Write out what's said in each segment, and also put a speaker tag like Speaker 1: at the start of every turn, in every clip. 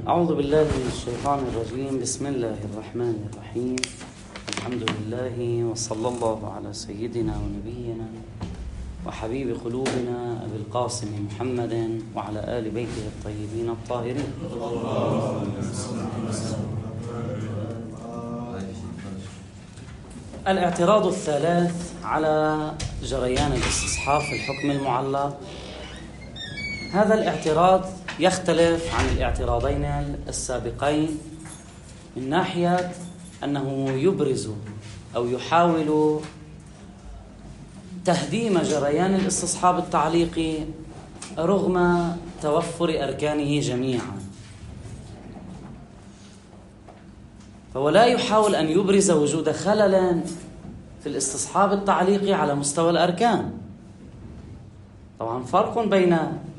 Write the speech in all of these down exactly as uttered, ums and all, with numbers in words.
Speaker 1: أعوذ بالله من الشيطان الرجيم. بسم الله الرحمن الرحيم. الحمد لله وصلى الله على سيدنا ونبينا وحبيب قلوبنا أبي القاسم محمد وعلى آل بيته الطيبين الطاهرين. الاعتراض الثالث على جريان الاستصحاب في الحكم المعلق. هذا الاعتراض يختلف عن الاعتراضين السابقين من ناحية أنه يبرز أو يحاول تهديم جريان الاستصحاب التعليقي رغم توفر أركانه جميعا، فهو لا يحاول أن يبرز وجود خلل في الاستصحاب التعليقي على مستوى الأركان. طبعا فرق بين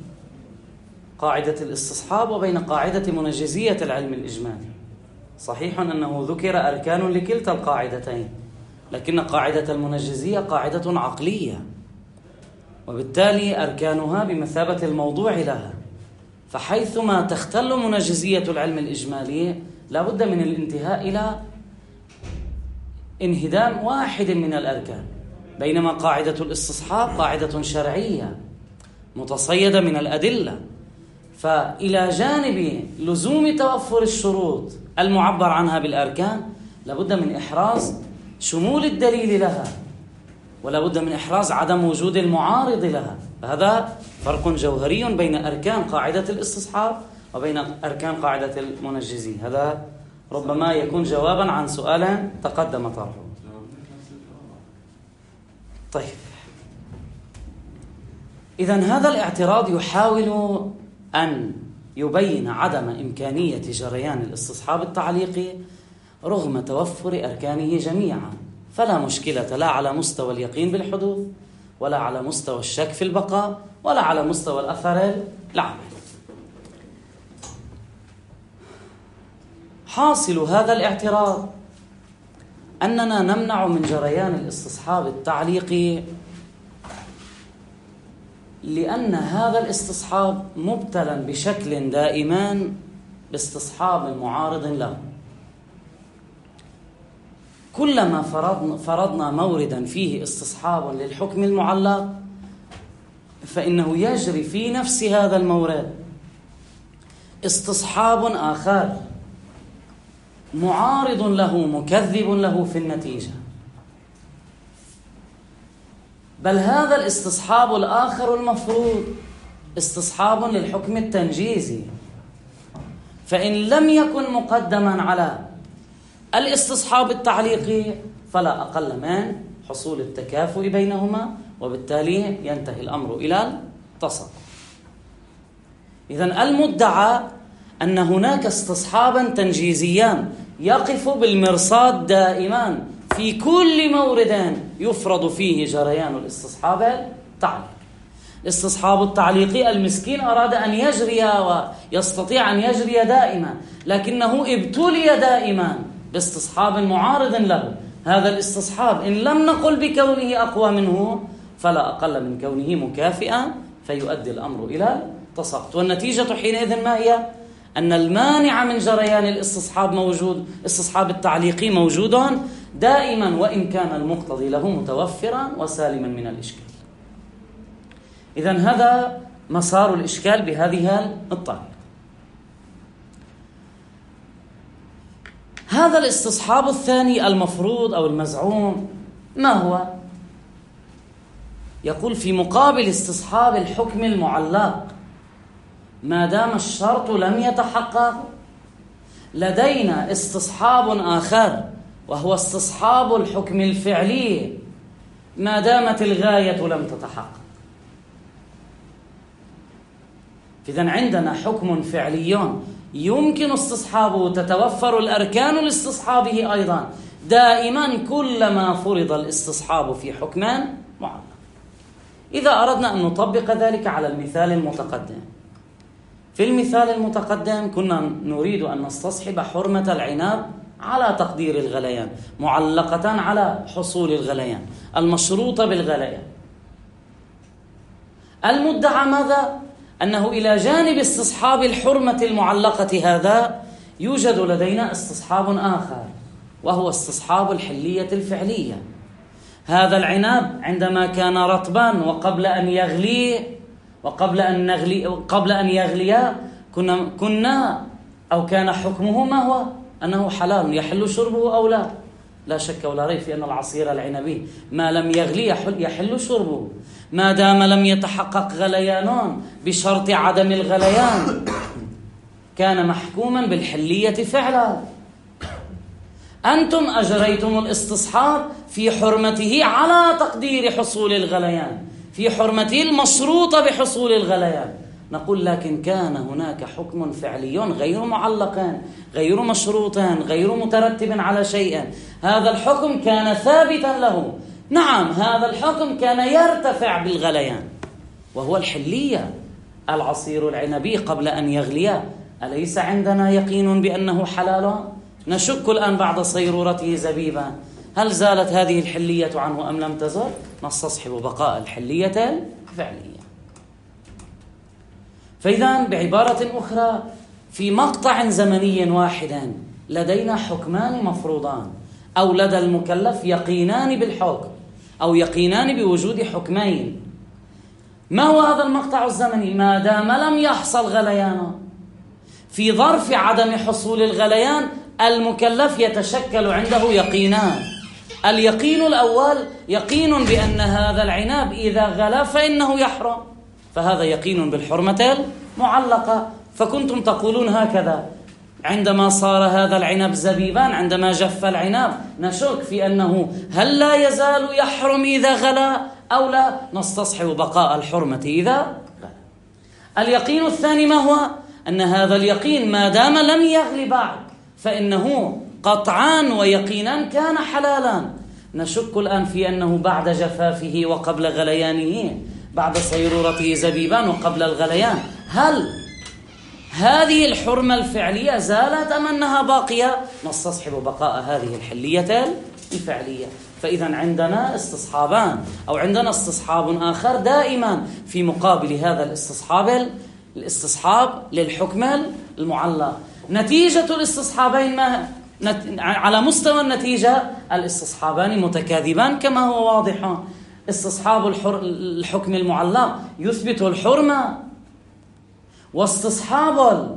Speaker 1: قاعدة الاستصحاب وبين قاعدة منجزية العلم الإجمالي. صحيح أنه ذكر أركان لكلتا القاعدتين، لكن قاعدة المنجزية قاعدة عقلية، وبالتالي أركانها بمثابة الموضوع لها، فحيثما تختل منجزية العلم الإجمالي لا بد من الانتهاء إلى انهدام واحد من الأركان، بينما قاعدة الاستصحاب قاعدة شرعية متصيدة من الأدلة. فإلى جانب لزوم توفر الشروط المعبر عنها بالأركان لابد من إحراز شمول الدليل لها، ولا بد من إحراز عدم وجود المعارض لها. فهذا فرق جوهري بين أركان قاعدة الاستصحاب وبين أركان قاعدة المنجزين. هذا ربما يكون جوابا عن سؤال تقدم طرحه. طيب، إذن هذا الاعتراض يحاول أن يبين عدم إمكانية جريان الاستصحاب التعليقي رغم توفر أركانه جميعا، فلا مشكلة لا على مستوى اليقين بالحدوث، ولا على مستوى الشك في البقاء، ولا على مستوى الأثر العملي. حاصل هذا الاعتراض أننا نمنع من جريان الاستصحاب التعليقي لأن هذا الاستصحاب مبتلى بشكل دائما باستصحاب معارض له. كلما فرضنا, فرضنا موردا فيه استصحاب للحكم المعلق فإنه يجري في نفس هذا المورد استصحاب آخر معارض له مكذب له في النتيجة، بل هذا الاستصحاب الآخر المفروض استصحاب للحكم التنجيزي، فإن لم يكن مقدما على الاستصحاب التعليقي فلا أقل من حصول التكافؤ بينهما، وبالتالي ينتهي الأمر إلى التصق. إذن المدعى أن هناك استصحابا تنجيزيا يقف بالمرصاد دائما في كل مورد يفرض فيه جريان الاستصحاب التعليقي. الاستصحاب التعليقي المسكين أراد أن يجري ويستطيع أن يجري دائما، لكنه ابتلي دائما باستصحاب معارض له. هذا الاستصحاب إن لم نقل بكونه أقوى منه فلا أقل من كونه مكافئا، فيؤدي الأمر إلى التساقط. والنتيجة حينئذ ما هي؟ أن المانع من جريان الاستصحاب موجود، استصحاب التعليقي موجود دائما، وإن كان المقتضي له متوفرا وسالما من الإشكال. إذن هذا مسار الإشكال بهذه الطريقة. هذا الاستصحاب الثاني المفروض أو المزعوم ما هو؟ يقول في مقابل استصحاب الحكم المعلق ما دام الشرط لم يتحقق لدينا استصحاب آخر، وهو استصحاب الحكم الفعلي ما دامت الغاية لم تتحقق. إذن عندنا حكم فعلي يمكن استصحابه، تتوفر الأركان لاستصحابه أيضا دائما كلما فرض الاستصحاب في حكم معلق. إذا أردنا أن نطبق ذلك على المثال المتقدم، في المثال المتقدم كنا نريد أن نستصحب حرمة العناب على تقدير الغليان معلقة على حصول الغليان المشروطة بالغليان. المدعى ماذا؟ أنه إلى جانب استصحاب الحرمة المعلقة هذا يوجد لدينا استصحاب آخر، وهو استصحاب الحلية الفعلية. هذا العنب عندما كان رطبا وقبل أن يغلي وقبل أن نغلي قبل أن يغلي كنا كنا أو كان حكمه ما هو؟ أنه حلال يحل شربه أو لا؟ لا شك ولا ريب في أن العصير العنبي ما لم يغلي يحل, يحل شربه، ما دام لم يتحقق غليان بشرط عدم الغليان كان محكوما بالحلية فعلا. أنتم أجريتم الاستصحاب في حرمته على تقدير حصول الغليان، في حرمته المشروطة بحصول الغليان. نقول لكن كان هناك حكم فعلي غير معلق، غير مشروط، غير مترتب على شيء، هذا الحكم كان ثابتا له. نعم، هذا الحكم كان يرتفع بالغليان، وهو الحلية. العصير العنبي قبل أن يغلي أليس عندنا يقين بأنه حلال؟ نشك الآن بعد صيرورته زبيبا، هل زالت هذه الحلية عنه أم لم تزل؟ نستصحب بقاء الحلية الفعلية. فإذا بعبارة أخرى في مقطع زمني واحد لدينا حكمان مفروضان، أو لدى المكلف يقينان بالحكم أو يقينان بوجود حكمين. ما هو هذا المقطع الزمني؟ ما دام لم يحصل غليان، في ظرف عدم حصول الغليان المكلف يتشكل عنده يقينان. اليقين الأول يقين بأن هذا العنب إذا غلا فإنه يحرم، فهذا يقين بالحرمة المعلقة. فكنتم تقولون هكذا عندما صار هذا العنب زبيبا، عندما جف العنب نشك في أنه هل لا يزال يحرم إذا غلا أو لا، نستصحب بقاء الحرمة إذا غلا. اليقين الثاني ما هو؟ أن هذا اليقين ما دام لم يغلي بعد فإنه قطعان ويقينا كان حلالا. نشك الآن في أنه بعد جفافه وقبل غليانه، بعد صيرورته زبيبا وقبل الغليان، هل هذه الحرمة الفعلية زالت أم أنها باقية؟ نستصحب بقاء هذه الحلية الفعلية. فإذا عندنا استصحابان، أو عندنا استصحاب آخر دائما في مقابل هذا الاستصحاب الاستصحاب للحكم المعلق. نتيجة الاستصحابين ما على مستوى النتيجة الاستصحابان متكاذبان كما هو واضح. استصحاب الحر... الحكم المعلق يثبت الحرمة، واستصحاب ال...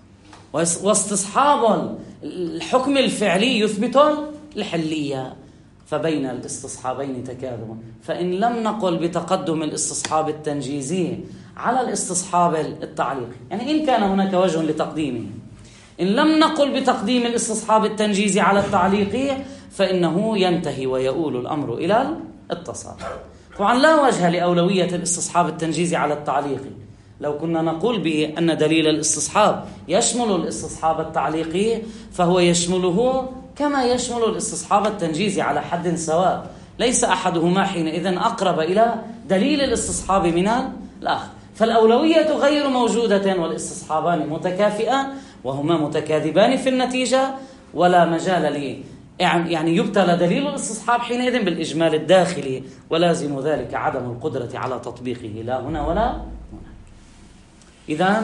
Speaker 1: واستصحاب الحكم الفعلي يثبت الحلية، فبين الاستصحابين تكاذب. فإن لم نقل بتقدم الاستصحاب التنجيزي على الاستصحاب التعليقي، يعني إن كان هناك وجه لتقديمه، إن لم نقل بتقديم الاستصحاب التنجيزي على التعليقي فإنه ينتهي ويؤول الأمر إلى الاتصال. طبعا لا وجه لأولوية الاستصحاب التنجيزي على التعليقي. لو كنا نقول بأن دليل الاستصحاب يشمل الاستصحاب التعليقي فهو يشمله كما يشمل الاستصحاب التنجيزي على حد سواء، ليس أحدهما حينئذ أقرب إلى دليل الاستصحاب من الآخر. فالأولوية غير موجودة والاستصحابان متكافئان وهما متكاذبان في النتيجة، ولا مجال لي يعني يبتلى دليل الاستصحاب حينئذ بالإجمال الداخلي، ولازم ذلك عدم القدرة على تطبيقه لا هنا ولا هنا. إذن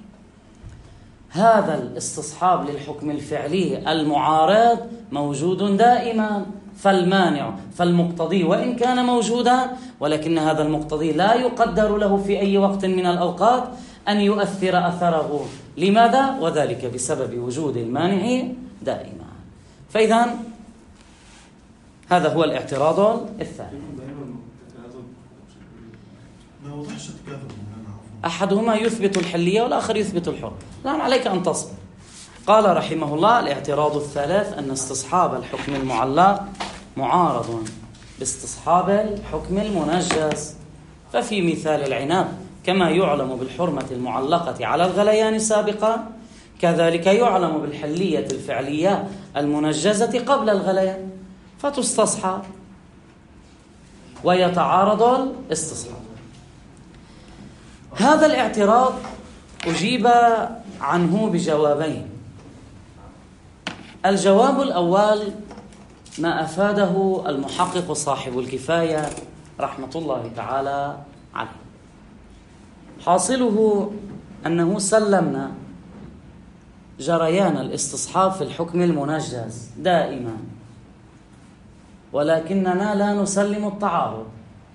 Speaker 1: هذا الاستصحاب للحكم الفعلي المعارض موجود دائما، فالمانع فالمقتضي وإن كان موجودا، ولكن هذا المقتضي لا يقدر له في أي وقت من الأوقات أن يؤثر أثره. لماذا؟ وذلك بسبب وجود المانع دائما. فإذا هذا هو الاعتراض الثاني. أحدهما يثبت الحلية والآخر يثبت الحر. الآن عليك أن تصبر. قال رحمه الله: الاعتراض الثالث أن استصحاب الحكم المعلق معارض باستصحاب الحكم المنجز. ففي مثال العنب كما يعلم بالحرمة المعلقة على الغليان سابقا، كذلك يعلم بالحلية الفعلية المنجزة قبل الغليان، فتستصحب ويتعارض الاستصحاب. هذا الاعتراض أجيب عنه بجوابين. الجواب الأول ما أفاده المحقق صاحب الكفاية رحمة الله تعالى عليه، حاصله أنه سلمنا جريان الاستصحاب في الحكم المنجز دائما، ولكننا لا نسلم التعارض.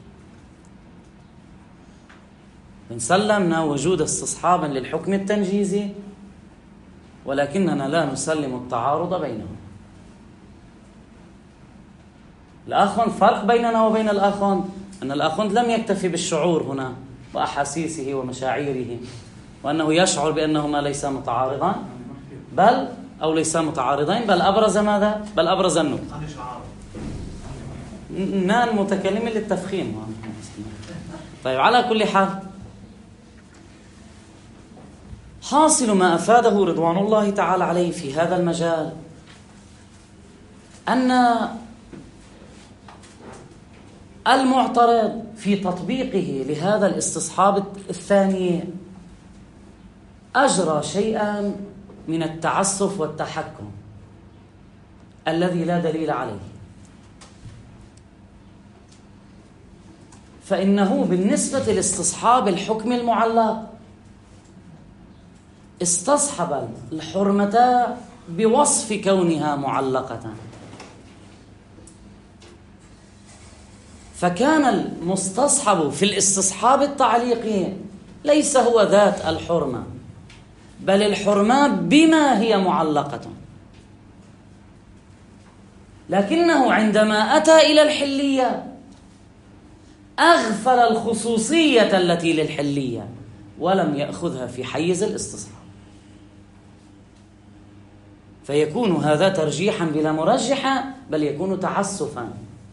Speaker 1: إن سلمنا وجود استصحابا للحكم التنجيزي، ولكننا لا نسلم التعارض بينهم. الآخوند، فرق بيننا وبين الآخوند أن الآخوند لم يكتفي بالشعور هنا وأحاسيسه ومشاعره، وأنه يشعر بأنهما ليسا متعارضان، بل أو ليسا متعارضين، بل أبرز ماذا؟ بل أبرز النقطة. نان متكلم للتفخيم. طيب، على كل حال، حاصل ما أفاده رضوان الله تعالى عليه في هذا المجال أن المعترض في تطبيقه لهذا الاستصحاب الثاني أجرى شيئا من التعسف والتحكم الذي لا دليل عليه. فإنه بالنسبة لاستصحاب الحكم المعلق استصحب الحرمة بوصف كونها معلقة، فكان المستصحب في الاستصحاب التعليقي ليس هو ذات الحرمة، بل الحرمة بما هي معلقة. لكنه عندما أتى إلى الحلية أغفل الخصوصية التي للحلية ولم يأخذها في حيز الاستصحاب، فيكون هذا ترجيحا بلا مرجحة، بل يكون تعسفا.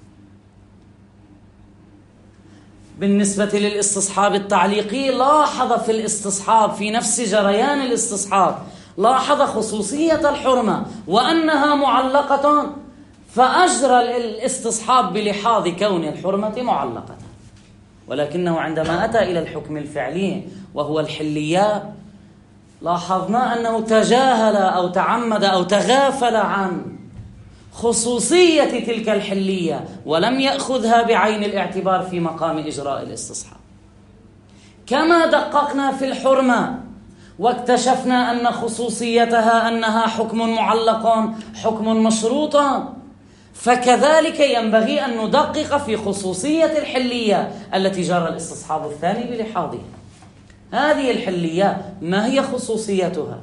Speaker 1: بالنسبة للاستصحاب التعليقي لاحظ في الاستصحاب في نفس جريان الاستصحاب لاحظ خصوصية الحرمة وأنها معلقة، فأجرى الاستصحاب بلحاظ كون الحرمة معلقة. ولكنه عندما أتى إلى الحكم الفعلي وهو الحلية لاحظنا أنه تجاهل أو تعمد أو تغافل عن خصوصية تلك الحلية ولم يأخذها بعين الاعتبار في مقام إجراء الاستصحاب. كما دققنا في الحرمة واكتشفنا أن خصوصيتها أنها حكم معلق حكم مشروط، فكذلك ينبغي أن ندقق في خصوصية الحلية التي جرى الاستصحاب الثاني بلحاظها. هذه الحلية ما هي خصوصيتها؟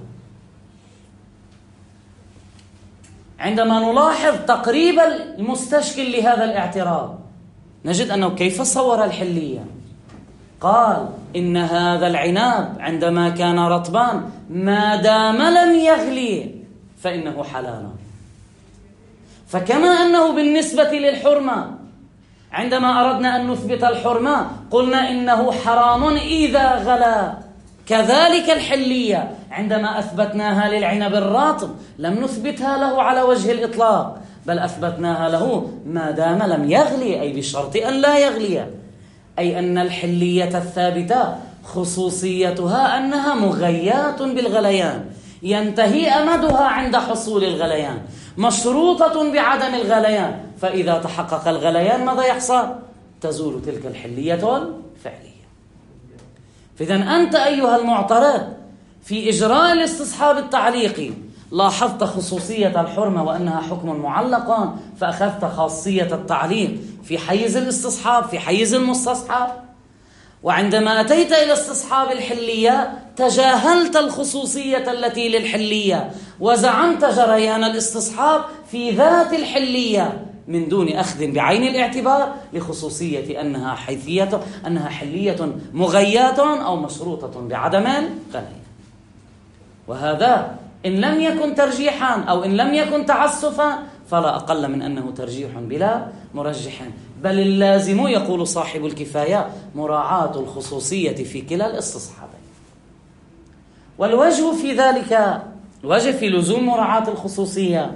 Speaker 1: عندما نلاحظ تقريب المستشكل لهذا الاعتراض نجد أنه كيف صور الحلية؟ قال إن هذا العناب عندما كان رطبان ما دام لم يغلي فإنه حلال. فكما أنه بالنسبة للحرمة عندما أردنا أن نثبت الحرمة قلنا إنه حرام إذا غلا، كذلك الحلية عندما أثبتناها للعنب الرطب لم نثبتها له على وجه الإطلاق، بل أثبتناها له ما دام لم يغلي، أي بشرط أن لا يغلي، أي أن الحلية الثابتة خصوصيتها أنها مغيات بالغليان، ينتهي أمدها عند حصول الغليان، مشروطة بعدم الغليان، فإذا تحقق الغليان ماذا يحصل؟ تزول تلك الحلية الفعلية. فإذن أنت أيها المعترض في إجراء الاستصحاب التعليقي لاحظت خصوصية الحرمة وأنها حكم معلق، فأخذت خاصية التعليق في حيز الاستصحاب في حيز المستصحب، وعندما أتيت إلى استصحاب الحلية تجاهلت الخصوصية التي للحلية وزعمت جريان الاستصحاب في ذات الحلية من دون أخذ بعين الاعتبار لخصوصية أنها حيثية أنها حلية مغياة أو مشروطة بعدم الغليان. وهذا إن لم يكن ترجيحا أو إن لم يكن تعسفا فلا أقل من أنه ترجيح بلا مرجح، بل اللازم يقول صاحب الكفاية مراعاة الخصوصية في كلا الاستصحابين. والوجه في ذلك، الوجه في لزوم مراعاة الخصوصية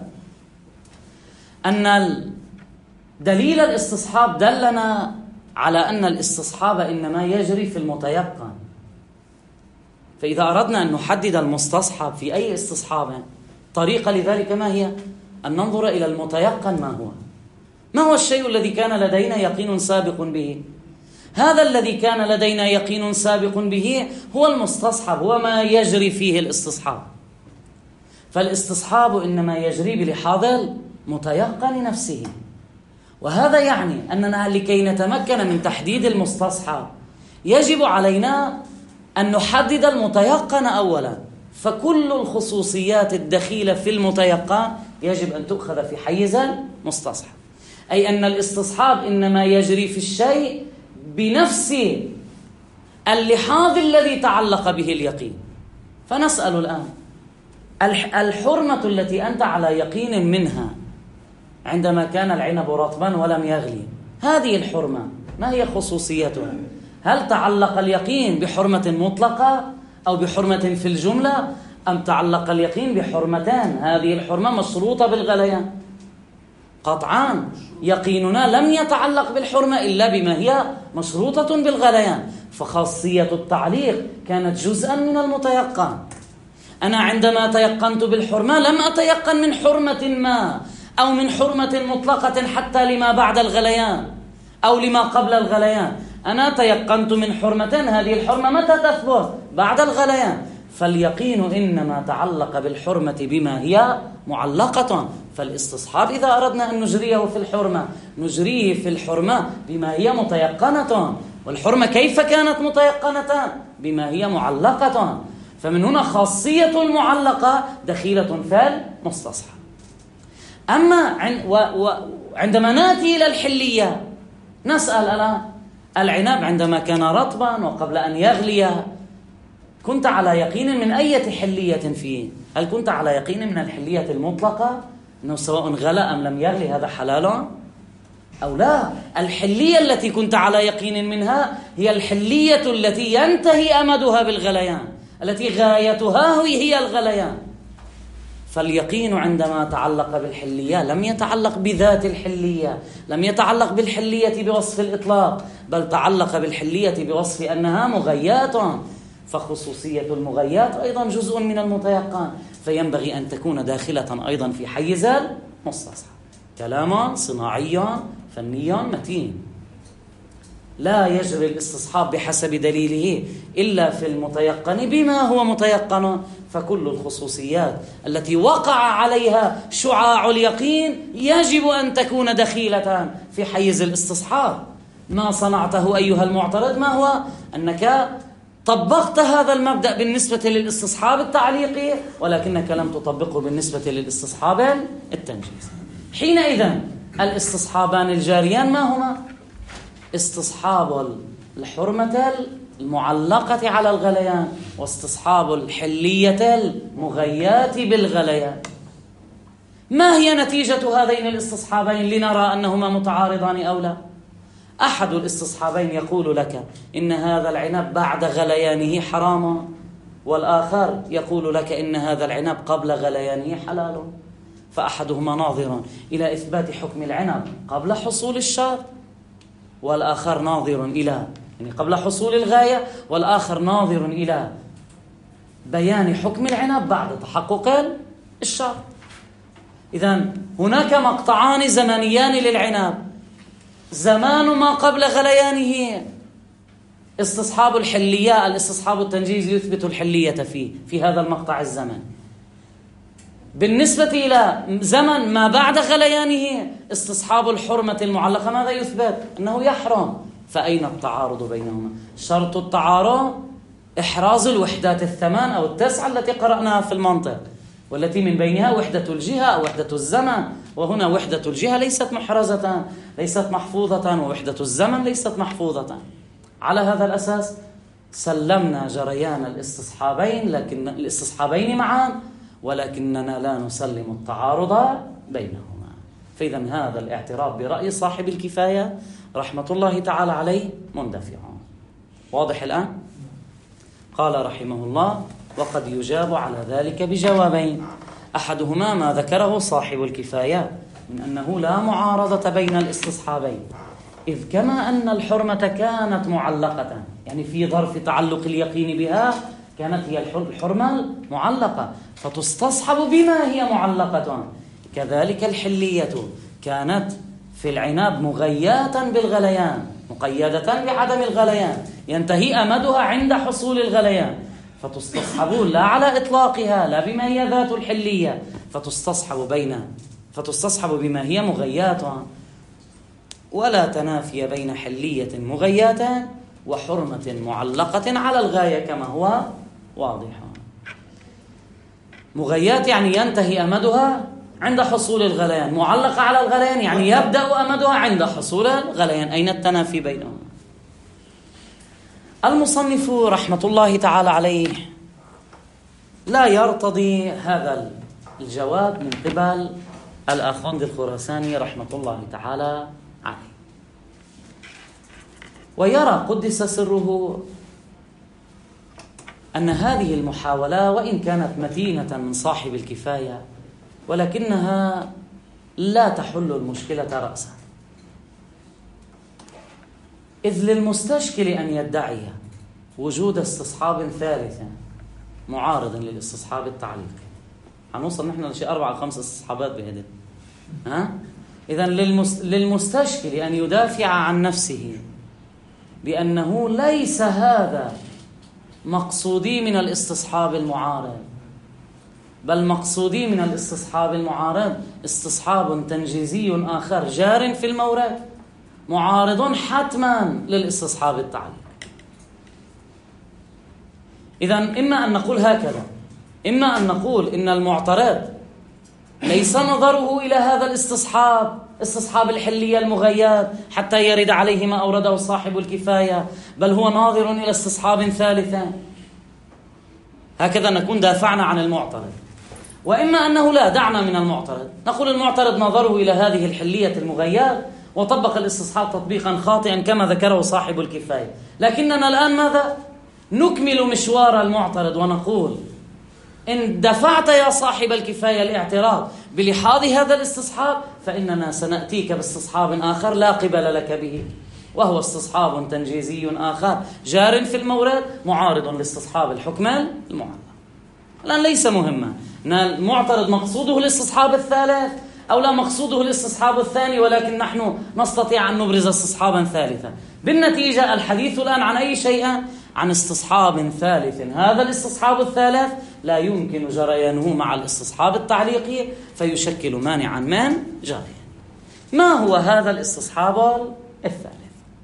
Speaker 1: أن دليل الاستصحاب دلنا على أن الاستصحاب إنما يجري في المتيقن. فإذا أردنا أن نحدد المستصحب في أي استصحاب طريقة لذلك ما هي؟ أن ننظر إلى المتيقن ما هو ما هو الشيء الذي كان لدينا يقين سابق به؟ هذا الذي كان لدينا يقين سابق به هو المستصحب، هو ما يجري فيه الاستصحاب. فالاستصحاب إنما يجري بلحاظ المتيقن نفسه، وهذا يعني أننا لكي نتمكن من تحديد المستصحب يجب علينا أن نحدد المتيقن أولا. فكل الخصوصيات الدخيلة في المتيقن يجب أن تؤخذ في حيز المستصحب، أي أن الاستصحاب إنما يجري في الشيء بنفس اللحاظ الذي تعلق به اليقين. فنسأل الآن: الحرمة التي أنت على يقين منها عندما كان العنب رطبا ولم يغلي، هذه الحرمة ما هي خصوصيتها؟ هل تعلق اليقين بحرمة مطلقة أو بحرمة في الجملة، أم تعلق اليقين بحرمتان؟ هذه الحرمة مشروطة بالغليان قطعا. يقيننا لم يتعلق بالحرمة إلا بما هي مشروطة بالغليان، فخاصية التعليق كانت جزءا من المتيقن. أنا عندما تيقنت بالحرمة لم أتيقن من حرمة ما أو من حرمة مطلقة حتى لما بعد الغليان أو لما قبل الغليان، أنا تيقنت من حرمتين. هذه الحرمة متى تثبت؟ بعد الغليان. فاليقين إنما تعلق بالحرمة بما هي معلقة. فالاستصحاب إذا أردنا أن نجريه في الحرمة نجريه في الحرمة بما هي متيقنة. والحرمة كيف كانت متيقنة؟ بما هي معلقة. فمن هنا خاصية المعلقة دخيلة في المستصحب. أما عندما نأتي إلى الحلية نسأل الآن: العنب عندما كان رطبا وقبل أن يغلي كنت على يقين من أي حلية فيه؟ هل كنت على يقين من الحلية المطلقة أنه سواء غلى أم لم يغلي هذا حلال أو لا؟ الحلية التي كنت على يقين منها هي الحلية التي ينتهي أمدها بالغليان، التي غايتها هي الغليان. فاليقين عندما تعلق بالحلية لم يتعلق بذات الحلية، لم يتعلق بالحلية بوصف الإطلاق، بل تعلق بالحلية بوصف أنها مغيات. فخصوصية المغيات أيضا جزء من المتيقن، فينبغي أن تكون داخلة أيضا في حيز المستصحب. كلام صناعي فني متين. لا يجري الاستصحاب بحسب دليله إلا في المتيقن بما هو متيقن. فكل الخصوصيات التي وقع عليها شعاع اليقين يجب أن تكون دخيلة في حيز الاستصحاب. ما صنعته أيها المعترض ما هو؟ أنك طبقت هذا المبدأ بالنسبة للاستصحاب التعليقي، ولكنك لم تطبقه بالنسبة للاستصحاب التنجيزي. حينئذ الاستصحابان الجاريان ما هما؟ استصحاب الحرمة المعلقة على الغليان واستصحاب الحلية المغيات بالغليان. ما هي نتيجة هذين الاستصحابين لنرى أنهما متعارضان أو لا؟ أحد الاستصحابين يقول لك إن هذا العنب بعد غليانه حرام، والآخر يقول لك إن هذا العنب قبل غليانه حلال. فأحدهما ناظر إلى إثبات حكم العنب قبل حصول الشرط، والآخر ناظر إلى يعني قبل حصول الغاية، والآخر ناظر إلى بيان حكم العنب بعد تحقق الشرط. إذن هناك مقطعان زمنيان للعنب: زمان ما قبل غليانه استصحاب الحلية، الاستصحاب التنجيزي يثبت الحلية فيه في هذا المقطع الزمن. بالنسبة إلى زمن ما بعد غليانه استصحاب الحرمة المعلقة ماذا يثبت؟ أنه يحرم. فأين التعارض بينهما؟ شرط التعارض إحراز الوحدات الثمان أو التسعة التي قرأناها في المنطق، والتي من بينها وحدة الجهة أو وحدة الزمن. وهنا وحدة الجهة ليست محرزة، ليست محفوظة، ووحدة الزمن ليست محفوظة. على هذا الأساس سلمنا جريان الاستصحابين لكن الاستصحابين معا، ولكننا لا نسلم التعارض بينهما. فإذا هذا الاعتراف برأي صاحب الكفاية رحمة الله تعالى عليه مندفع. واضح الآن؟ قال رحمه الله: وقد يجاب على ذلك بجوابين. أحدهما ما ذكره صاحب الكفاية من أنه لا معارضة بين الاستصحابين، إذ كما أن الحرمة كانت معلقة، يعني في ظرف تعلق اليقين بها كانت هي الحرمة المعلقة فتصتصحب بما هي معلقة، كذلك الحلية كانت في العناب مغياتا بالغليان مقيدة بعدم الغليان، ينتهي أمدها عند حصول الغليان، فتصتصحب لا على إطلاقها لا بما هي ذات الحلية، فتصتصحب بين فتصتصحب بما هي مغيات، ولا تنافي بين حلية مغيات وحرمة معلقة على الغاية كما هو واضح. مغيات يعني ينتهي أمدها عند حصول الغليان، معلقة على الغليان يعني يبدأ أمدها عند حصول الغليان. أين التنافي بينهم؟ المصنف رحمة الله تعالى عليه لا يرتضي هذا الجواب من قبل الآخوند الخراساني رحمة الله تعالى عليه، ويرى قدس سره أن هذه المحاولة وإن كانت متينة من صاحب الكفاية ولكنها لا تحل المشكلة رأسا، إذ للمستشكل أن يدعي وجود استصحاب ثالث معارض للاستصحاب التعليقي. هنوصل نحن لشيء أربعة خمس استصحابات بهذه. ها؟ إذن للمستشكل أن يدافع عن نفسه بأنه ليس هذا مقصودي من الاستصحاب المعارض، بل مقصودي من الاستصحاب المعارض استصحاب تنجيزي آخر جار في المورد معارض حتما للاستصحاب التعليقي. إذن إما أن نقول هكذا، إما أن نقول إن المعترض ليس نظره إلى هذا الاستصحاب استصحاب الحلية المغيات حتى يرد عليه ما أورده صاحب الكفاية، بل هو ناظر إلى استصحاب ثالث. هكذا نكون دافعنا عن المعترض. وإما أنه لا، دعنا من المعترض، نقول المعترض نظره إلى هذه الحلية المغيات وطبق الاستصحاب تطبيقا خاطئا كما ذكره صاحب الكفاية. لكننا الآن ماذا؟ نكمل مشوار المعترض ونقول إن دفعت يا صاحب الكفاية الاعتراض بلحاظ هذا الاستصحاب فإننا سنأتيك باستصحاب آخر لا قبل لك به، وهو استصحاب تنجيزي آخر جار في المورد معارض لاستصحاب الحكم المعلق. الآن ليس مهما أن المعترض مقصوده الاستصحاب الثالث أو لا مقصوده الاستصحاب الثاني، ولكن نحن نستطيع أن نبرز استصحابا ثالثا. بالنتيجة الحديث الآن عن أي شيء؟ عن استصحاب ثالث. هذا الاستصحاب الثالث لا يمكن جريانه مع الاستصحاب التعليقي فيشكل مانعا من جريان. ما هو هذا الاستصحاب الثالث؟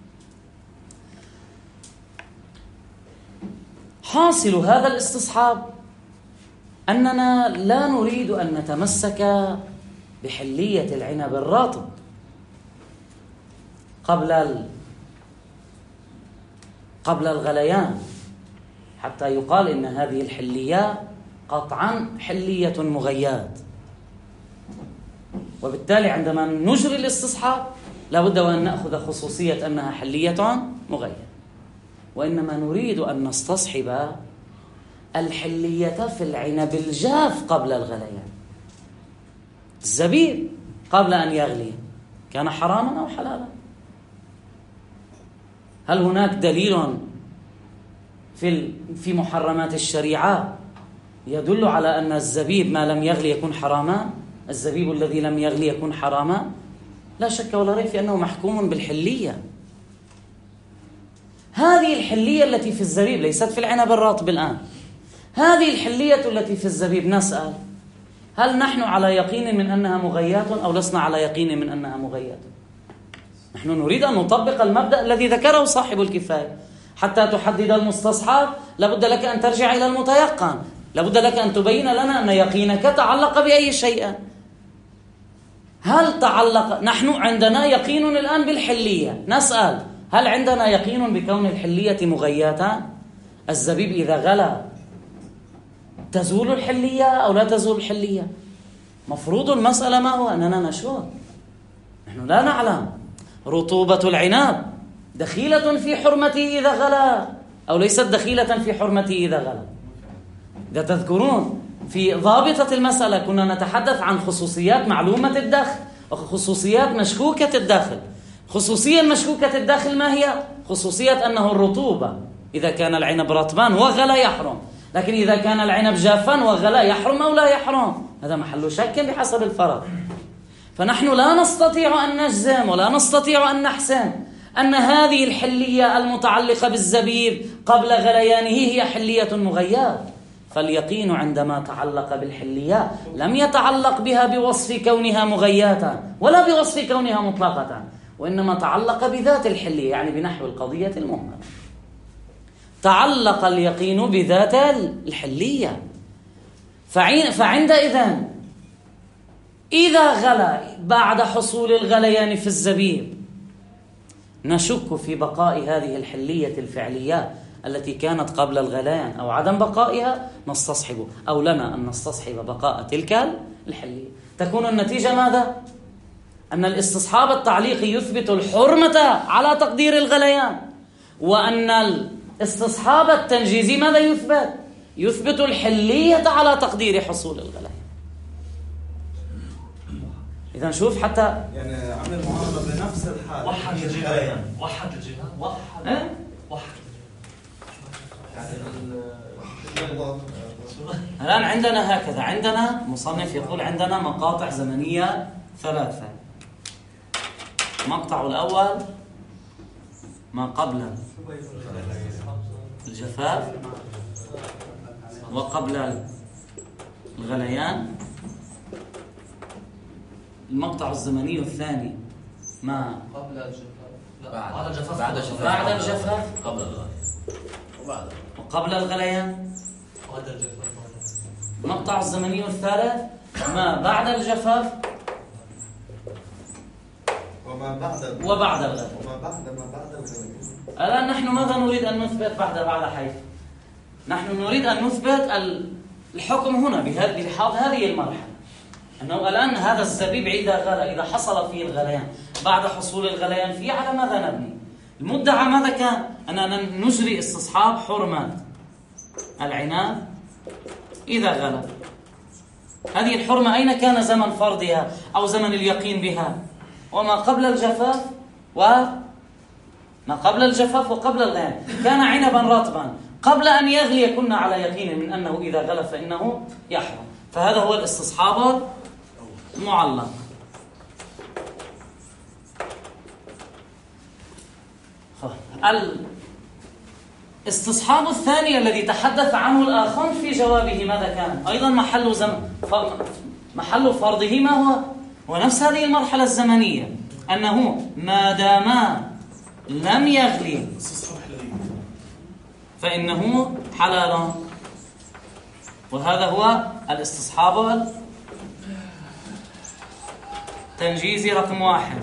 Speaker 1: حاصل هذا الاستصحاب أننا لا نريد أن نتمسك بحلية العنب الرطب قبل قبل الغليان حتى يقال إن هذه الحلية قطعا حلية مغيات، وبالتالي عندما نجري الاستصحاب لابد وأن نأخذ خصوصية أنها حلية مغيات، وإنما نريد أن نستصحب الحلية في العنب الجاف قبل الغليان. الزبيب قبل أن يغلي كان حراما أو حلالا؟ هل هناك دليل في في محرمات الشريعة يدل على أن الزبيب ما لم يغلي يكون حراما؟ الزبيب الذي لم يغلي يكون حراما؟ لا شك ولا ريب في أنه محكوم بالحلية. هذه الحلية التي في الزبيب ليست في العنب الرطب الآن. هذه الحلية التي في الزبيب نسأل هل نحن على يقين من أنها مغيات أو لسنا على يقين من أنها مغيات؟ نحن نريد أن نطبق المبدأ الذي ذكره صاحب الكفاية. حتى تحدد المستصحب لابد لك أن ترجع إلى المتيقن، لابد لك أن تبين لنا أن يقينك تعلق بأي شيء. هل تعلق؟ نحن عندنا يقين الآن بالحلية، نسأل هل عندنا يقين بكون الحلية مغياتا؟ الزبيب إذا غلى تزول الحلية أو لا تزول الحلية؟ مفروض المسألة ما هو؟ أننا نشوف، نحن لا نعلم رطوبة العنب دخيلة في حرمته إذا غلى أو ليست دخيلة في حرمته إذا غلى. إذا تذكرون في ضابطة المسألة كنا نتحدث عن خصوصيات معلومة الدخل وخصوصيات مشكوكة الداخل. خصوصية مشكوكة الداخل ما هي؟ خصوصية أنه الرطوبة إذا كان العنب رطبان وغلى يحرم، لكن إذا كان العنب جافا وغلى يحرم أو لا يحرم، هذا محل شك بحسب الفرض. فنحن لا نستطيع أن نجزم ولا نستطيع أن نحسم أن هذه الحلية المتعلقة بالزبيب قبل غليانه هي حلية مغياة. فاليقين عندما تعلق بالحلية لم يتعلق بها بوصف كونها مغياة ولا بوصف كونها مطلقة، وإنما تعلق بذات الحلية، يعني بنحو القضية المهمة. تعلق اليقين بذات الحلية. فعندئذ إذا غلى بعد حصول الغليان في الزبيب نشك في بقاء هذه الحلية الفعلية التي كانت قبل الغليان أو عدم بقائها، نستصحب أو لنا أن نستصحب بقاء تلك الحلية. تكون النتيجة ماذا؟ أن الاستصحاب التعليقي يثبت الحرمة على تقدير الغليان، وأن الاستصحاب التنجيزي ماذا يثبت؟ يثبت الحلية على تقدير حصول الغليان. إذا شوف حتى
Speaker 2: يعني عمل المعارضة بنفس الحال.
Speaker 3: وحد الجهة وحد الجهة وحد
Speaker 1: أه؟
Speaker 3: وحد
Speaker 1: الآن عندنا هكذا، عندنا مصنف يقول عندنا مقاطع زمنية ثلاثة. المقطع الأول ما قبل الجفاف وقبل الغليان. المقطع الزمني الثاني ما
Speaker 3: قبل الجفاف
Speaker 4: بعد الجفاف
Speaker 3: بعد الجفاف
Speaker 1: بعد الجفاف
Speaker 4: قبل الغليان وبعد
Speaker 1: وقبل الغليان.
Speaker 3: بعد الجفاف.
Speaker 1: المقطع الزمني الثالث ما بعد الجفاف
Speaker 2: وما بعد
Speaker 1: وبعد الغليان.
Speaker 2: وما بعد ما بعد الغليان.
Speaker 1: الآن نحن ماذا نريد أن نثبت بعد بعد حيث؟ نحن نريد أن نثبت الحكم هنا بلحاظ هذه المرحلة، أنه الآن هذا الزبيب إذا غلى، إذا حصل فيه الغليان بعد حصول الغليان فيه، على ماذا نبني؟ المدعى ماذا كان؟ أننا نجري استصحاب حرمة العناب إذا غلى. هذه الحرمة أين كان زمن فرضها أو زمن اليقين بها؟ وما قبل الجفاف وما قبل الجفاف وقبل الغليان كان عنبا رطبا قبل أن يغلي، كنا على يقين من أنه إذا غلى فإنه يحرم. فهذا هو الاستصحاب المعلق. الاستصحاب الثاني الذي تحدث عنه الآخر في جوابه ماذا كان؟ أيضا محل زم... محل فرضه ما هو؟ ونفس هذه المرحلة الزمنية، أنه ما دام لم يغلي فإنه حلال. وهذا هو الاستصحاب التنجيزي رقم واحد.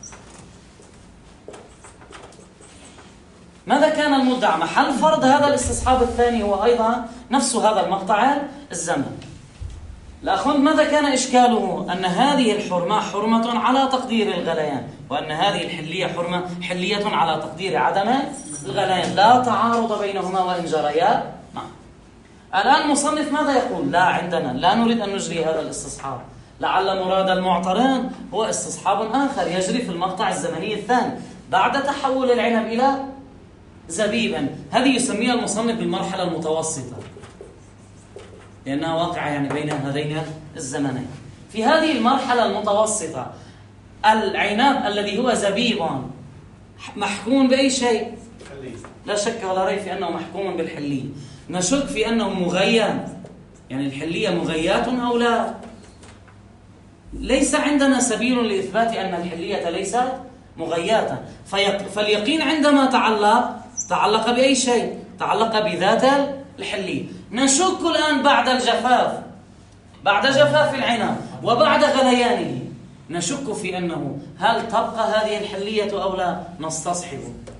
Speaker 1: ماذا كان المدعى؟ محل فرض هذا الاستصحاب الثاني هو أيضا نفس هذا المقطع الزمن. الأخوان ماذا كان إشكاله؟ أن هذه الحرمة حرمة على تقدير الغليان، وأن هذه الحلية حرمة حلية على تقدير عدم الغليان، لا تعارض بينهما وإن جريا معا. الآن مصنف ماذا يقول؟ لا، عندنا لا نريد أن نجري هذا الاستصحاب، لعل مراد المعترض هو استصحاب آخر يجري في المقطع الزمني الثاني بعد تحول العنب إلى زبيبا. هذه يسميها المصنف بالمرحلة المتوسطة، لأنها واقعة يعني بين هذين الزمنين. في هذه المرحلة المتوسطة العنب الذي هو زبيب محكوم بأي شيء؟ لا شك ولا ريب في أنه محكوم بالحلية. نشك في أنه مغيّن، يعني الحلية مغيّات أو لا. ليس عندنا سبيل لإثبات أن الحلية ليست مغيّاتا. فاليقين عندما تعلق تعلق بأي شيء؟ تعلق بذات الحلية. نشك الآن بعد الجفاف، بعد جفاف العنب وبعد غليانه، نشك في أنه هل تبقى هذه الحلية أو لا. نستصحب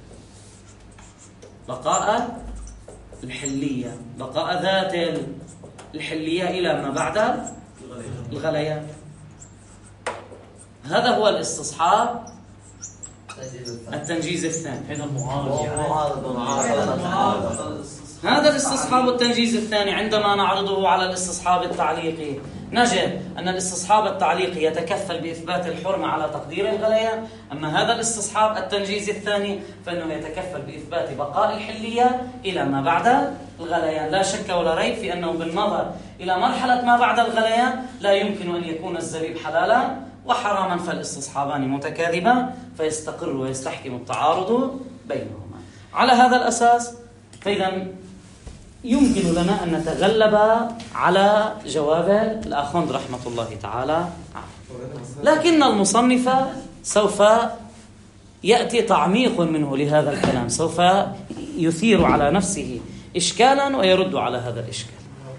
Speaker 1: بقاء الحلية، بقاء ذات الحلية إلى ما بعد الغليان. هذا هو الاستصحاب التنجيز الثاني. هذا المعارض. هذا الاستصحاب التنجيز الثاني عندما نعرضه على الاستصحاب التعليقي نجد أن الاستصحاب التعليقي يتكفل بإثبات الحرمة على تقدير الغليان، أما هذا الاستصحاب التنجيز الثاني فإنه يتكفل بإثبات بقاء الحلية إلى ما بعد الغليان. لا شك ولا ريب في أنه بالنظر إلى مرحلة ما بعد الغليان لا يمكن أن يكون الزبيب حلالا وحراما فالاستصحابان متكاذبان فيستقر ويستحكم التعارض بينهما. على هذا الأساس فإذا يمكن لنا أن نتغلب على جواب الآخوند رحمة الله تعالى عنه. لكن المصنف سوف يأتي تعميق منه لهذا الكلام، سوف يثير على نفسه إشكالا ويرد على هذا الإشكال.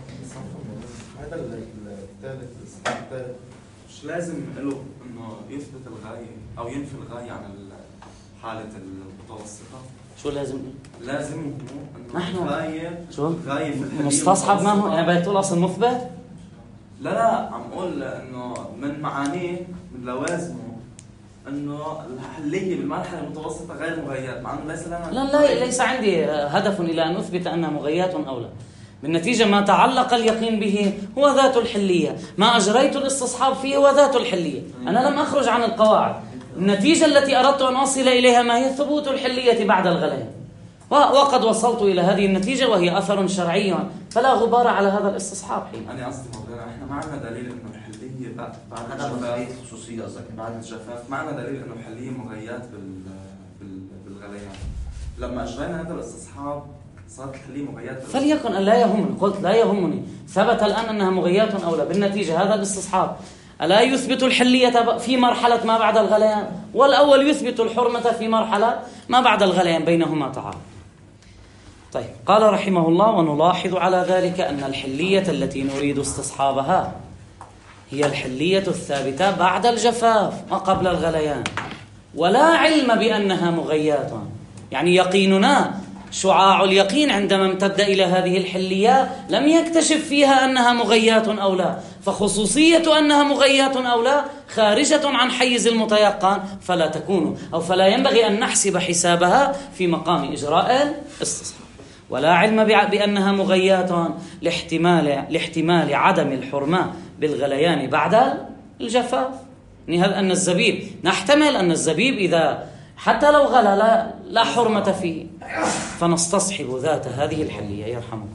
Speaker 2: هذا الثالث الثالث
Speaker 5: مش لازم له انه يثبت الغاية او ينفي الغاية عن حالة المتوسطة.
Speaker 1: شو لازم؟
Speaker 5: لازم انه
Speaker 1: نحن
Speaker 5: الغاية
Speaker 1: شو؟
Speaker 5: غاية في الحلية
Speaker 1: مستصحب ما هو يعني بتقول أصل مثبت؟
Speaker 5: لا لا عم اقول انه من معانيه من لوازمه انه الحلية بالمرحلة المتوسطة غير مغيات، مع انه ليس لنا
Speaker 1: لا لا ليس عندي هدف إلى أن أثبت أنها مغيات أو لا. بالنتيجة ما تعلق اليقين به هو ذات الحلية، ما أجريت الاستصحاب فيه هو ذات الحلية. أنا لم أخرج عن القواعد. النتيجة التي أردت أن أصل إليها ما هي ثبوت الحلية بعد الغليان، وقد وصلت إلى هذه النتيجة وهي أثر شرعي فلا غبار على هذا الاستصحاب. حين
Speaker 5: أنا قصدي مولانا إحنا ما عندنا دليل إنه الحلية بعد بعد
Speaker 4: هذا
Speaker 5: الجفاف
Speaker 4: مغاية خصوصية قصدك.
Speaker 5: بعد الجفاف ما عندنا دليل إنه الحلية مغيات بال بال بالغليان. لما أجرينا هذا الاستصحاب صارت الحلية مغيات.
Speaker 1: فليكن أن لا يهمني، قلت لا يهمني، ثبت الآن أنها مغيات أو لا. بالنتيجة هذا الاستصحاب ألا يثبت الحلية في مرحلة ما بعد الغليان، والأول يثبت الحرمة في مرحلة ما بعد الغليان، بينهما تعارض. طيب، قال رحمه الله: ونلاحظ على ذلك أن الحلية التي نريد استصحابها هي الحلية الثابتة بعد الجفاف وقبل الغليان، ولا علم بأنها مغيات. يعني يقيننا شعاع اليقين عندما امتد إلى هذه الحلية لم يكتشف فيها أنها مغيات أو لا، فخصوصية أنها مغيات أو لا خارجة عن حيز المتيقن، فلا تكون أو فلا ينبغي أن نحسب حسابها في مقام إجراء الاستصحاب. ولا علم بأنها مغيات لاحتمال لاحتمال عدم الحرمة بالغليان بعد الجفاف. يعني أن الزبيب نحتمل أن الزبيب إذا حتى لو غلى لا, لا حرمة فيه، فنستصحب ذات هذه الحلية. يرحمكم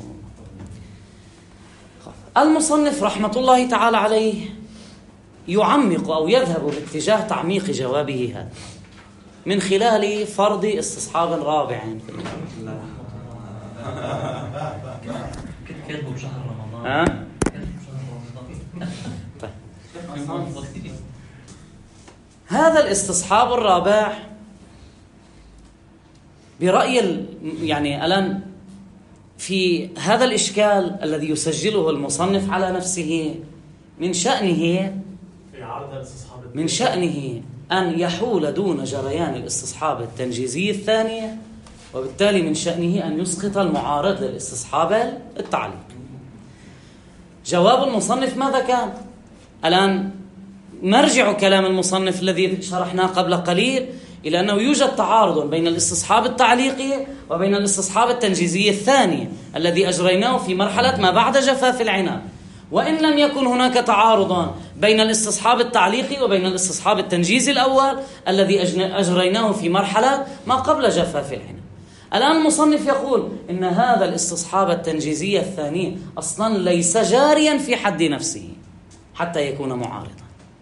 Speaker 1: الله. المصنف رحمة الله تعالى عليه يعمق أو يذهب باتجاه تعميق جوابه هذا من خلال فرض استصحاب رابع.
Speaker 3: كنت كاتبه بشهر رمضان.
Speaker 1: ها؟
Speaker 3: كاتبه بشهر رمضان. طيب.
Speaker 1: هذا الاستصحاب الرابع برأي يعني الآن في هذا الإشكال الذي يسجله المصنف على نفسه من شأنه من شأنه أن يحول دون جريان الاستصحاب التنجيزي الثانية، وبالتالي من شأنه أن يسقط المعارض للاستصحاب التعليقي. جواب المصنف ماذا كان؟ الآن مرجع كلام المصنف الذي شرحناه قبل قليل إلى أنه يوجد تعارض بين الاستصحاب التعليقي وبين الاستصحاب التنجيزي الثاني الذي أجريناه في مرحلة ما بعد جفاف العناب. وإن لم يكن هناك تعارض بين الاستصحاب التعليقي وبين الاستصحاب التنجيزي الأول الذي أجريناه في مرحلة ما قبل جفاف العناب. الآن المصنف يقول إن هذا الاستصحاب التنجيزي الثاني أصلا ليس جاريا في حد نفسه حتى يكون معارضا.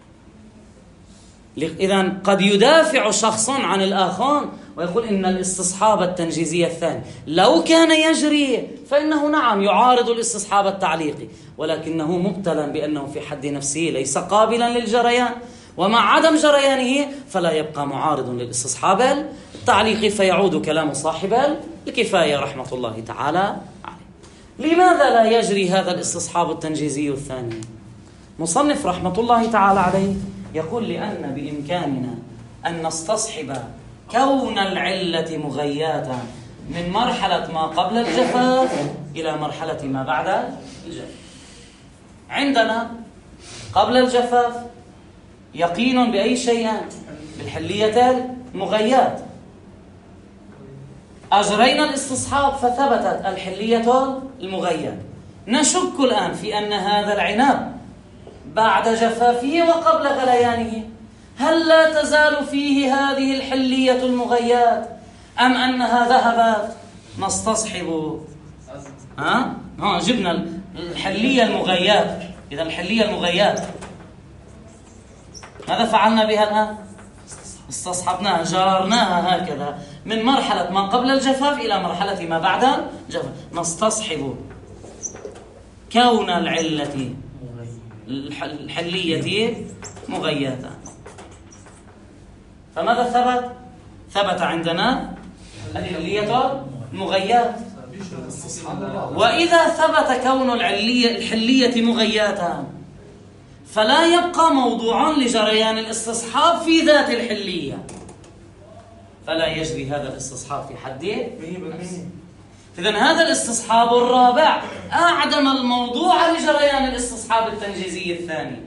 Speaker 1: إذن قد يدافع شخص عن الآخر ويقول إن الاستصحاب التنجيزي الثاني لو كان يجري فإنه نعم يعارض الاستصحاب التعليقي، ولكنه مبتلى بأنه في حد نفسه ليس قابلا للجريان، ومع عدم جريانه فلا يبقى معارض للاستصحاب التعليقي، فيعود كلام صاحب الكفاية رحمة الله تعالى عليه. لماذا لا يجري هذا الاستصحاب التنجيزي الثاني؟ مصنف رحمة الله تعالى عليه يقول: لأن بإمكاننا أن نستصحب كون العلة مغياتا من مرحلة ما قبل الجفاف إلى مرحلة ما بعد الجفاف. عندنا قبل الجفاف يقين بأي شيء؟ بالحلية المغيات. أجرينا الاستصحاب فثبتت الحلية المغيات. نشك الآن في أن هذا العناب بعد جفافه وقبل غليانه هل لا تزال فيه هذه الحلية المغيات أم أنها ذهبت؟ نستصحب ها ها جبنا الحلية المغيات. إذا الحلية المغيات ماذا فعلنا بها الآن؟ استصحبناها، جررناها هكذا من مرحلة ما قبل الجفاف إلى مرحلة ما بعد الجفاف. نستصحب كون العلة الحلية مغياتا. فماذا ثبت؟ ثبت عندنا الحلية المغيات. وإذا ثبت كون العلية الحلية مغياتا فلا يبقى موضوع لجريان الاستصحاب في ذات الحلية، فلا يجري هذا الاستصحاب في حده. إذن هذا الاستصحاب الرابع أعدم الموضوع لجريان الاستصحاب التنجيزي الثاني،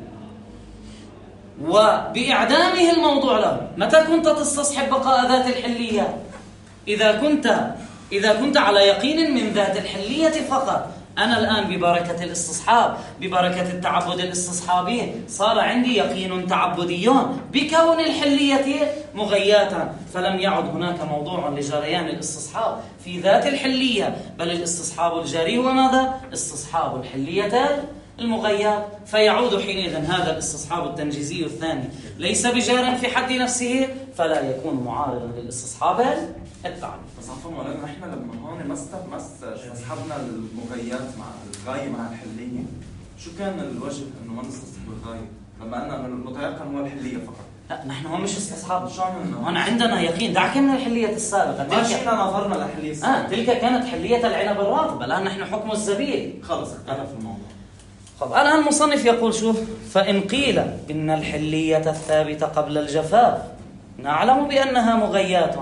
Speaker 1: وبإعدامه الموضوع له. متى كنت تستصحب بقاء ذات الحلية؟ إذا كنت إذا كنت على يقين من ذات الحلية فقط. أنا الآن ببركة الاستصحاب، ببركة التعبد الاستصحابي، صار عندي يقين تعبدي بكون الحلية مغياتا، فلم يعد هناك موضوع لجريان الاستصحاب في ذات الحلية، بل الاستصحاب الجاري هو ماذا؟ استصحاب الحلية المغيات. فيعود حينئذ هذا الاستصحاب التنجيزي الثاني ليس بجار في حد نفسه، فلا يكون معارضا للاستصحاب التعليل.
Speaker 5: بس عفوا مولانا، نحن لما هون ما استصحبنا المغيات مع الغاية مع الحلية، شو كان الوجه انه ما نستصحب الغاية؟ لما قلنا انه المتيقن هو الحلية فقط.
Speaker 1: لا، نحن هون مش استصحاب،
Speaker 5: شو عملنا؟
Speaker 1: هون عندنا يقين. دعك من الحلية السابقة،
Speaker 5: ما شئنا نظرنا للحلية السابقة.
Speaker 1: آه تلك كانت حلية العنب الراتب، الآن نحن حكم الزبيب.
Speaker 5: خلص اختلف الموضوع.
Speaker 1: طب الآن المصنف يقول شوف: فإن قيل إن الحلية الثابتة قبل الجفاف نعلم بأنها مغيات،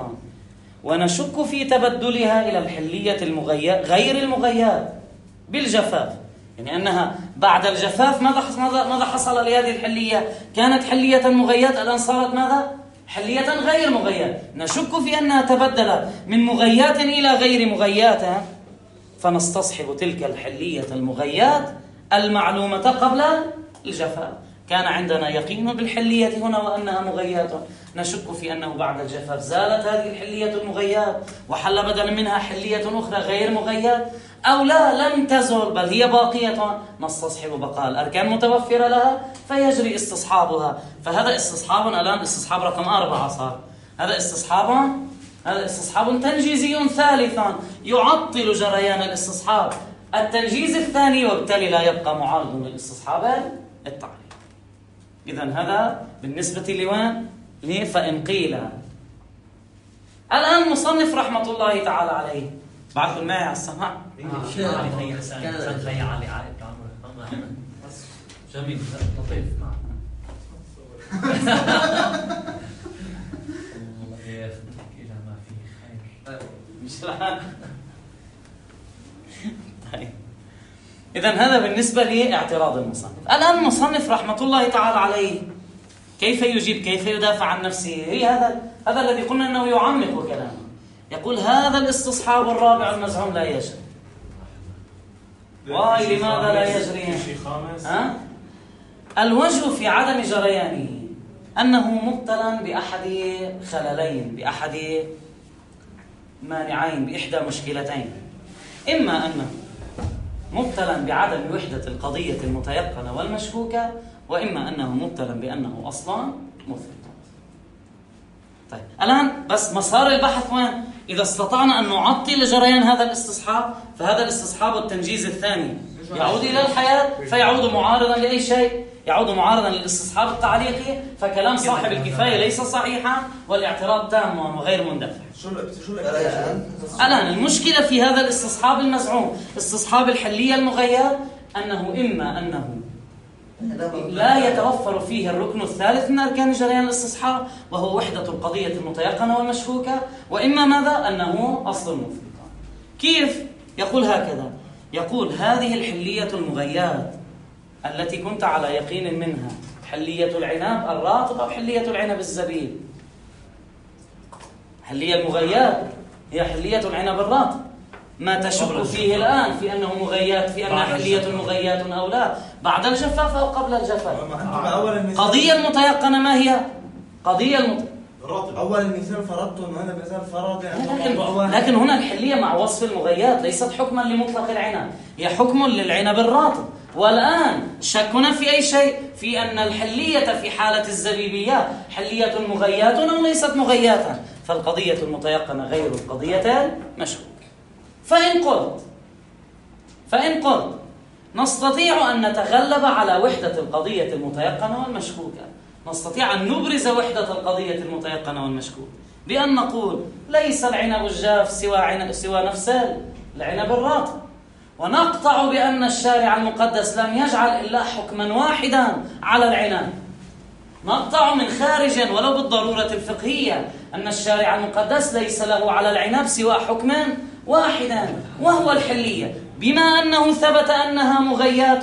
Speaker 1: ونشك في تبدلها إلى الحلية المغيات غير المغيات بالجفاف، يعني أنها بعد الجفاف ماذا ماذا حصل لهذه الحلية؟ كانت حلية مغيات، الآن صارت ماذا؟ حلية غير مغيات. نشك في أنها تبدلت من مغيات إلى غير مغيات، فنستصحب تلك الحلية المغيات المعلومة قبل الجفاف. كان عندنا يقين بالحلية هنا وأنها مغيات، نشك في أنه بعد الجفاف زالت هذه الحلية المغيات وحل بدلا منها حلية أخرى غير مغيات، أو لا لم تزل بل هي باقية، نستصحب بقاء الأركان متوفرة لها فيجري استصحابها. فهذا استصحاب الآن استصحاب رقم أربعة صار. هذا استصحاب هذا استصحاب تنجيزي ثالث يعطل جريان الاستصحاب التنجيز الثاني، وبالتالي لا يبقى معارض للاستصحاب التعليل. إذن هذا بالنسبة لوين؟ فإن قيل. الآن المصنف رحمة الله تعالى عليه، بعدكم معي على السماع؟
Speaker 3: جميل لطيف.
Speaker 1: طيب. إذن هذا بالنسبة لاعتراض المصنف. الآن المصنف رحمة الله تعالى عليه كيف يجيب، كيف يدافع عن نفسه؟ هي هذا هذا الذي قلنا أنه يعمق كلامه. يقول هذا الاستصحاب الرابع المزعوم لا يجري. واي لماذا لا يجري؟ ها؟ الوجه في عدم جريانه أنه مبتلى بأحد خللين، بأحد مانعين، بإحدى مشكلتين. إما أنه مبتلى بعدم وحدة القضية المتيقنة والمشكوكة، وإما أنه مبتلى بأنه أصلا مثبت. طيب الآن بس مسار البحث وين؟ إذا استطعنا أن نعطل جريان هذا الاستصحاب، فهذا الاستصحاب التنجيز الثاني يعود إلى الحياة، فيعود معارضا لأي شيء، يعود معارضا للاستصحاب التعليقي. فكلام صاحب الكفاية ليس صحيحا، والاعتراض تام وغير مندفع.
Speaker 2: شو شو الان؟
Speaker 1: الآن المشكلة في هذا الاستصحاب المزعوم استصحاب الحلية المغيات أنه إما أنه لا يتوفر فيه الركن الثالث من أركان جريان الاستصحاب وهو وحدة القضية المتيقنة والمشكوكة، وإما ماذا؟ أنه أصل مثبت. كيف؟ يقول هكذا: يقول هذه الحلية المغيات التي كنت على يقين منها، حلية العنب الراتب أو حلية العنب الزبيب. حلية المغيات هي حلية العنب الراتب، ما تشك فيه الآن في أنه مغيات، في أنها حلية مغيات أو لا، بعد الجفاف أو قبل الجفاف. قضية المتيقنة ما هي؟ قضية المت...
Speaker 2: أول المثال فرضت أنه هذا مثال فرض،
Speaker 1: لكن, لكن هنا الحلية مع وصف المغيات ليست حكما لمطلق العنب، هي حكم للعنب الراتب، والآن شكنا في أي شيء في أن الحلية في حالة الزبيبيات حلية مغيات أو ليست مغياتا، فالقضية المتيقنة غير القضية المشكوكة. فإن قلت فإن قلت نستطيع أن نتغلب على وحدة القضية المتيقنة والمشكوكة، نستطيع أن نبرز وحدة القضية المتيقنة والمشكوكة بأن نقول ليس العنب الجاف سوى عنب سوى نفس العنب الرطب، ونقطع بأن الشارع المقدس لم يجعل إلا حكما واحدا على العنب. نقطع من خارج ولو بالضرورة الفقهية أن الشارع المقدس ليس له على العنب سوى حكما واحدا وهو الحلية، بما أنه ثبت أنها مغيات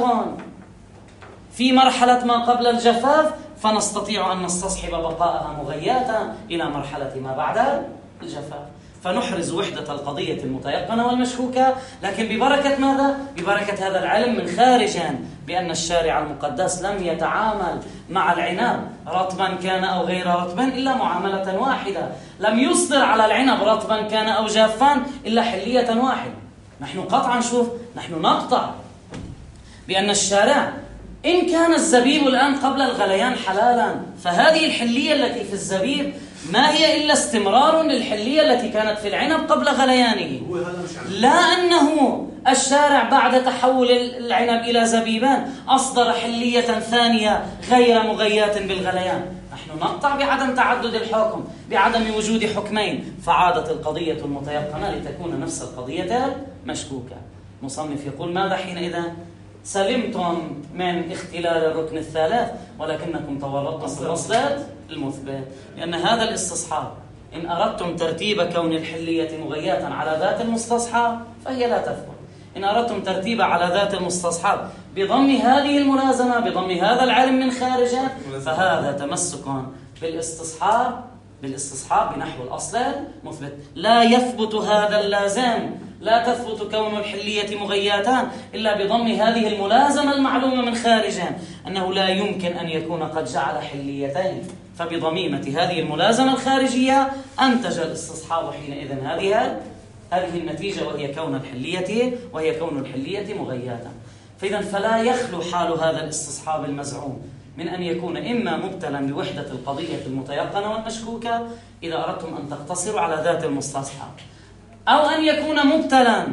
Speaker 1: في مرحلة ما قبل الجفاف، فنستطيع أن نستصحب بقاءها مغياتا إلى مرحلة ما بعد الجفاف، فنحرز وحدة القضية المتيقنة والمشكوكة، لكن ببركة ماذا؟ ببركة هذا العلم من خارجا بأن الشارع المقدس لم يتعامل مع العنب رطبا كان أو غير رطبا إلا معاملة واحدة، لم يصدر على العنب رطبا كان أو جافا إلا حلية واحدة. نحن قطعا شوف نحن نقطع بأن الشارع إن كان الزبيب الآن قبل الغليان حلالا، فهذه الحلية التي في الزبيب ما هي إلا استمرار للحلية التي كانت في العنب قبل غليانه، لا أنه الشارع بعد تحول العنب إلى زبيبان أصدر حلية ثانية غير مغيات بالغليان. نحن نقطع بعدم تعدد الحكم، بعدم وجود حكمين، فعادت القضية المتيقنة لتكون نفس القضية المشكوكة. مصنف يقول ماذا حينئذ؟ سلمتم من اختلال الركن الثالث ولكنكم تورطتم بالأصل المثبت، لأن هذا الاستصحاب إن أردتم ترتيب كون الحلية مغياتا على ذات المستصحاب فهي لا تثبت، إن أردتم ترتيب على ذات المستصحاب بضم هذه الملازمة بضم هذا العلم من خارجه فهذا تمسك بالاستصحاب بالاستصحاب بنحو الأصل المثبت. لا يثبت هذا اللازم، لا تثبت كون الحلية مغياتان إلا بضم هذه الملازمة المعلومة من خارجها أنه لا يمكن أن يكون قد جعل حليتين، فبضميمة هذه الملازمة الخارجية أنتج الاستصحاب حينئذ هذه هذه النتيجة وهي كون الحلية وهي كون الحلية مغياتا. فإذا فلا يخلو حال هذا الاستصحاب المزعوم من أن يكون إما مبتلا بوحدة القضية المتيقنة والمشكوكة إذا أردتم أن تقتصروا على ذات المستصحب، أو أن يكون مبتلا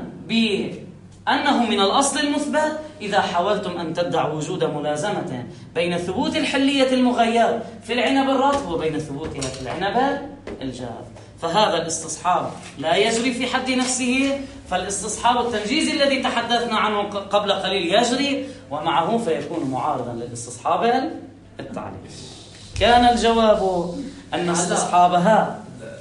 Speaker 1: بأنه من الأصل المثبت إذا حاولتم أن تدعوا وجود ملازمة بين ثبوت الحلية المغير في العنب الرطب وبين ثبوتها في العنب الجاف. فهذا الاستصحاب لا يجري في حد نفسه، فالاستصحاب التنجيزي الذي تحدثنا عنه قبل قليل يجري ومعه فيكون معارضا للاستصحاب التعليل. كان الجواب أن استصحابها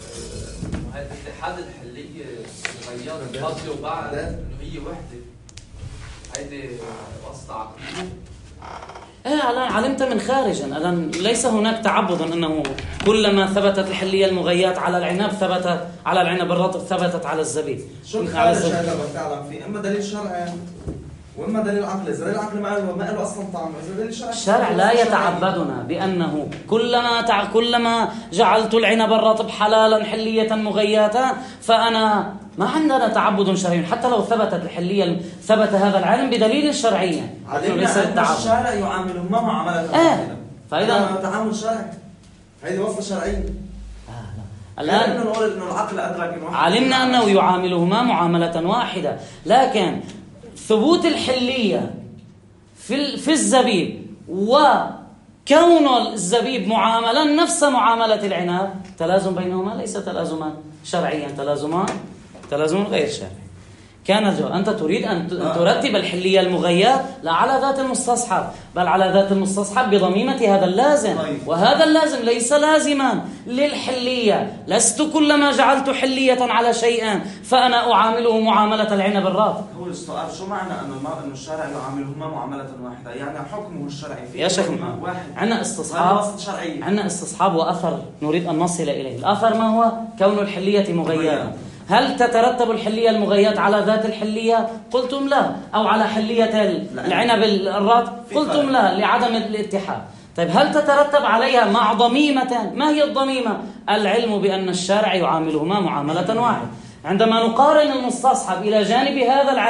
Speaker 3: اتحاد الحلية غير قبل وبعد إنه هي وحدة، هيدي وسط عقلية.
Speaker 1: إيه الآن علمت من خارجا، الآن ليس هناك تعبد أنه كلما ثبتت الحلية المغيات على العنب ثبتت على العنب الرطب ثبتت على الزبيب.
Speaker 2: شو الخارج هذا بتعلم فيه؟ إما دليل شرعي وإما دليل عقلي، إذا دليل عقلي ما له ما له أصلا طعم، إذا دليل شرعي
Speaker 1: الشرع لا يتعبدنا بأنه كلما تع... كلما جعلت العنب الرطب حلالا حلية مغياتا فأنا ما عندنا تعبد شرعي، حتى لو ثبتت الحلية ثبت هذا العلم بدليل شرعي.
Speaker 2: ليس التعبد. الشارع يعاملهم ما معاملة
Speaker 1: آه. فإذا
Speaker 2: تعامل شرعي هذه وصفة شرعية.
Speaker 1: آه. الآن
Speaker 2: نقول إنه العقل أدرك إنه
Speaker 1: علمنا أنه يعاملهما معاملة واحدة، لكن ثبوت الحلية في في الزبيب وكون الزبيب معاملا نفس معاملة العنب تلازم بينهما ليس تلازما شرعيا، تلازما تلازم غير شرعي. كان الجواب أنت تريد أن ترتب الحلية المغيات لا على ذات المستصحب بل على ذات المستصحب بضميمة هذا اللازم، وهذا اللازم ليس لازما للحلية. لست كلما جعلت حلية على شيء فأنا أعامله معاملة العنب الرطب.
Speaker 2: هو السؤال شو معنى أنه إنه الشارع يعاملهما معاملة واحدة؟ يعني حكمه الشرعي فيه
Speaker 1: يا شيخ
Speaker 2: واحد.
Speaker 1: عندنا استصحاب عندنا استصحاب وأثر نريد أن نصل إليه. الأثر ما هو؟ كون الحلية مغيرة. هل تترتب الحلية المغيات على ذات الحلية؟ قلتم لا. أو على حلية العنب الرطب؟ قلتم لا لعدم الاتحاد. طيب هل تترتب عليها مع ضميمة؟ ما هي الضميمة؟ العلم بأن الشارع يعاملهما معاملة واحدة. عندما نقارن المستصحب إلى جانب هذا العلم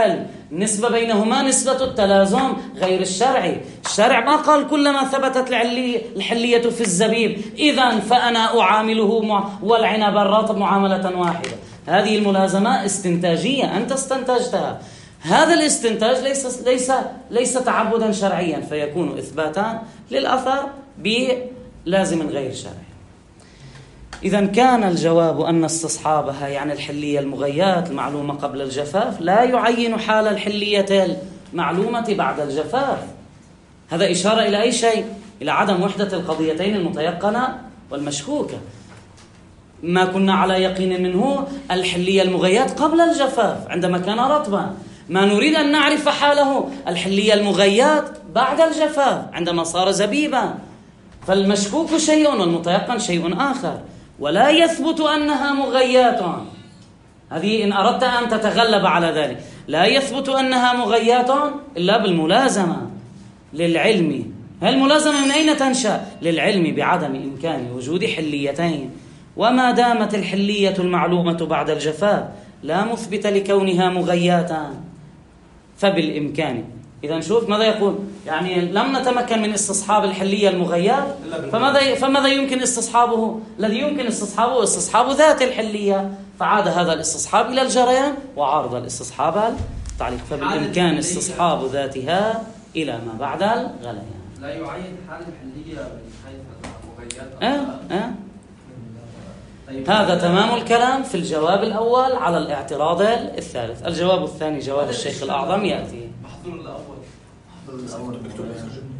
Speaker 1: النسبة بينهما نسبة التلازم غير الشرعي. الشرع ما قال كلما ثبتت الحلية في الزبيب إذن فأنا أعامله والعنب الرطب معاملة واحدة. هذه الملازمة استنتاجية أنت استنتجتها. هذا الاستنتاج ليس ليس ليس تعبدا شرعيا، فيكون إثباتان للأثر بلازم غير شرعي. إذا كان الجواب أن استصحابها يعني الحلية المغيات المعلومة قبل الجفاف لا يعين حال الحلية المعلومة بعد الجفاف. هذا إشارة إلى أي شيء؟ إلى عدم وحدة القضيتين المتيقنة والمشكوكة. ما كنا على يقين منه الحلية المغيات قبل الجفاف عندما كان رطبا، ما نريد أن نعرف حاله الحلية المغيات بعد الجفاف عندما صار زبيبا. فالمشكوك شيء والمتيقن شيء آخر، ولا يثبت أنها مغيات. هذه إن أردت أن تتغلب على ذلك، لا يثبت أنها مغيات إلا بالملازمة للعلم. الملازمة من أين تنشأ؟ للعلم بعدم إمكان وجود حليتين. وما دامت الحلية المعلومة بعد الجفاف لا مثبت لكونها مغياتا فبالإمكان. إذا شوف ماذا يقول، يعني لم نتمكن من استصحاب الحلية المغيات، فماذا فماذا يمكن استصحابه؟ الذي يمكن استصحابه استصحاب ذات الحلية، فعاد هذا الاستصحاب إلى الجريان وعارض الاستصحاب التعليق، فبالإمكان استصحاب ذاتها إلى ما بعد الغليان.
Speaker 3: لا يعين حال الحلية من حيث المغيات.
Speaker 1: أه؟ أه؟ هذا تمام الكلام في الجواب الأول على الاعتراض الثالث. الجواب الثاني جواب الشيخ الأعظم يأتي.
Speaker 3: محظور الأول.
Speaker 4: محظور الأول.